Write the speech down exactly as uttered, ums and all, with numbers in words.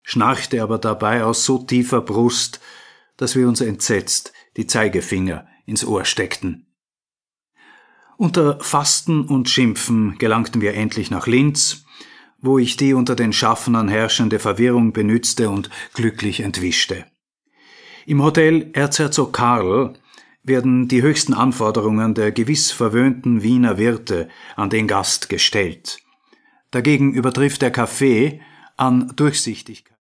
schnarchte aber dabei aus so tiefer Brust, dass wir uns entsetzt die Zeigefinger ins Ohr steckten. Unter Fasten und Schimpfen gelangten wir endlich nach Linz, wo ich die unter den Schaffnern herrschende Verwirrung benützte und glücklich entwischte. Im Hotel Erzherzog Karl werden die höchsten Anforderungen der gewiss verwöhnten Wiener Wirte an den Gast gestellt. Dagegen übertrifft der Kaffee an Durchsichtigkeit